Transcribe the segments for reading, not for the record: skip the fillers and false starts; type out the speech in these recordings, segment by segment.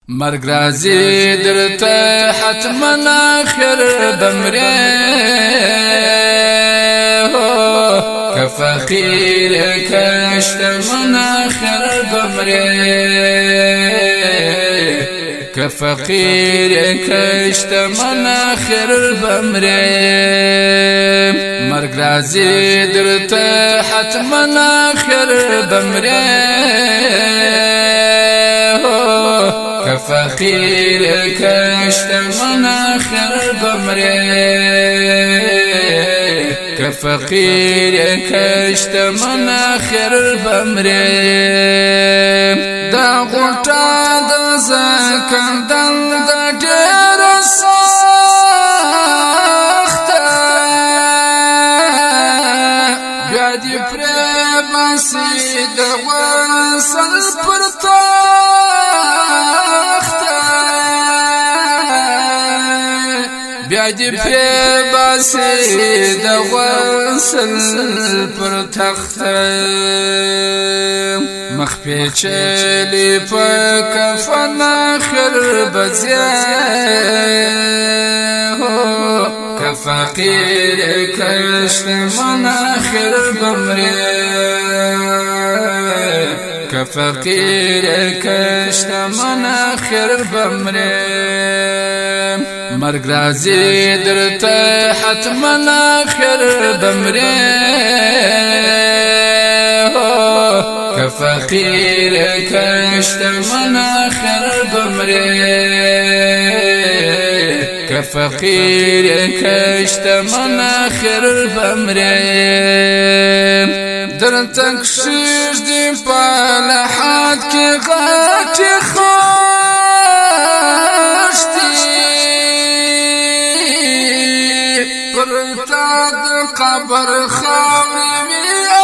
مرگ رازی درته حتما آخر بمره که فقیر کشت من آخر بمره که فقیر کشت من آخر بمره مرگ رازی درته حتما آخر بمره که فقیر کشت من آخر بمره که فقیر کشت من آخر بمره دا غوطا دا زکندن دا دیر ساخته بیا دی پری باسی دا وصل پرتا بیا دی پری باسی دا وصل پر تخت مخ پیچلی پا کفن آخر بزیه که فقیر کشت من آخر بمره که فقیر کشت من آخر بمره مرگ رازی درته حتما آخر بمره که فقیر کشت من آخر بمره که فقیر کشت من آخر بمره در تکشیش دی پالحات کی غاتی خوشتی پرتا در قبر خامی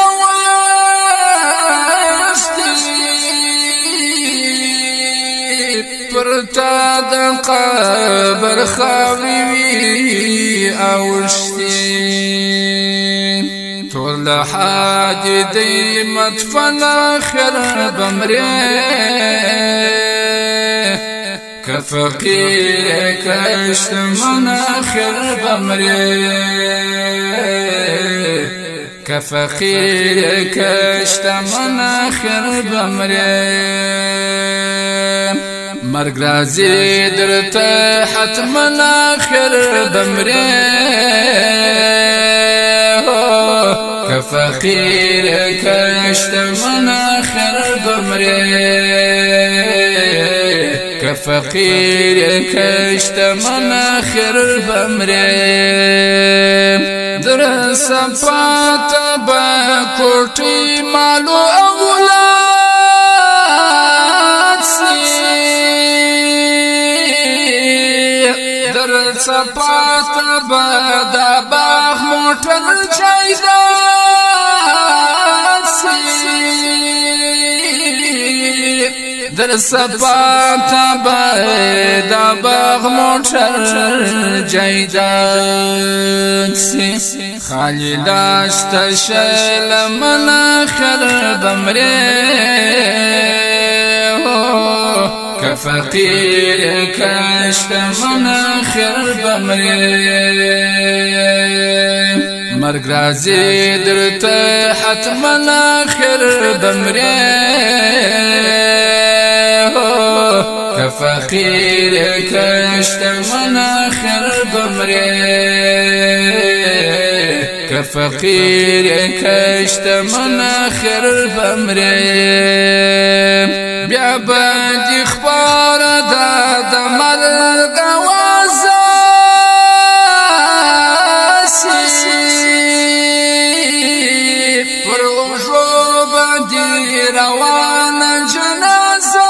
پرتا د قبر خاوی اوشتی طول حاج دی مدفن آخر بمره که فقیر کشت من آخر بمره که فقیر کشت من آخر بمره مرگ رازی درته حتما آخر بمره که فقیر کشت من آخر بمره که فقیر کشت من آخر بمره در سپات با کوٹی مالو اولاد سپات بدا باغ موٹر جائیداد سی در سپات بدا باغ موٹر جائیداد سی خالی داشت شیل من آخر بمره که فقیر کشت من آخر بمره مرگ رازی درته حتما آخر بمره که فقیر کشت من آخر بمره که فقیر کشت من آخر بمره بیا بدی خبار د مرگ وازاسی پر اوشو بدی روان جنازه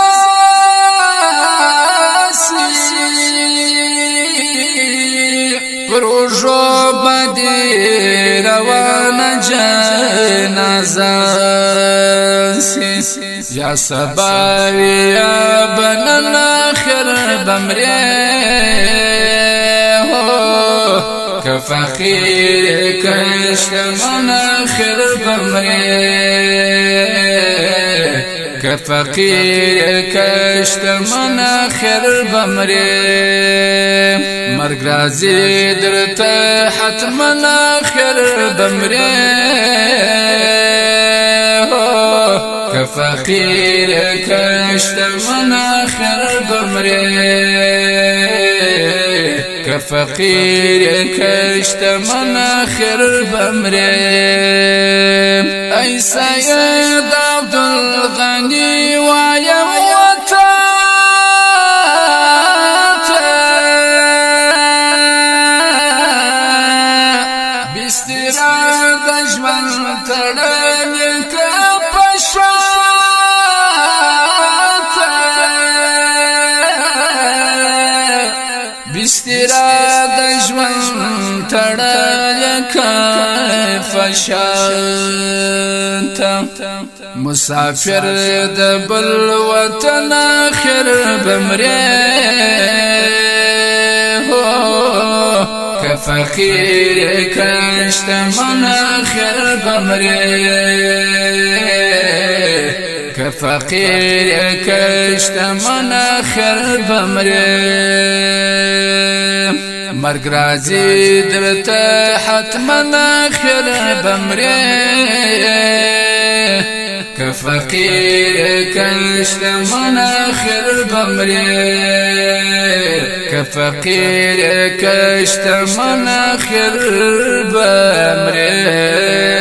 پر اوشو بدی روان جنازه یا سباوی یا بنن آخر بمره که فقیر کشت من آخر بمره که فقیر کشتمن آخر بمری مرگ رازی درته حتما آخر بمری که فقیر کشتمن آخر بمری که فقیر کشتمن آخر بمری ای سید عبدالغنی وایم بسترا دشمن تړل فشانتا مسافر د بل وطن اخر بمری که فقیر کشتمن اخر بمری که فقیر کشتمن آخر بمری مرگ رازی درته حتما آخر بمری که فقیر کشتمن آخر بمری که فقیر کشتمن آخر بمری